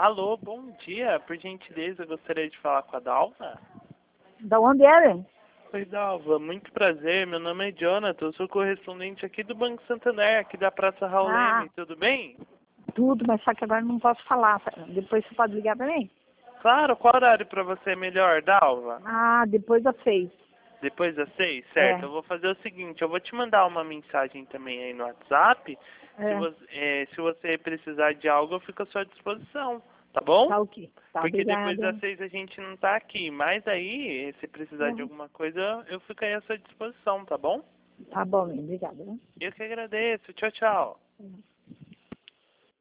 Alô, bom dia. Por gentileza, eu gostaria de falar com a Dalva. Da onde é, velho? Oi, Dalva. Muito prazer. Meu nome é Jonathan. Eu sou correspondente aqui do Banco Santander, aqui da Praça Raul Leme. Tudo bem? Tudo, mas só que agora não posso falar. Depois você pode ligar pra mim? Claro. Qual horário para você é melhor, Dalva? Depois das 6. Depois das 6? É. Certo. Eu vou fazer o seguinte. Eu vou te mandar uma mensagem também aí no WhatsApp. Se você precisar de algo, eu fico à sua disposição. Tá bom? Tá ok. Tá, Porque depois obrigada. das 6 a gente não tá aqui. Mas aí, se precisar de alguma coisa, eu fico aí à sua disposição, tá bom? Tá bom, obrigada. Né? Eu que agradeço. Tchau, tchau.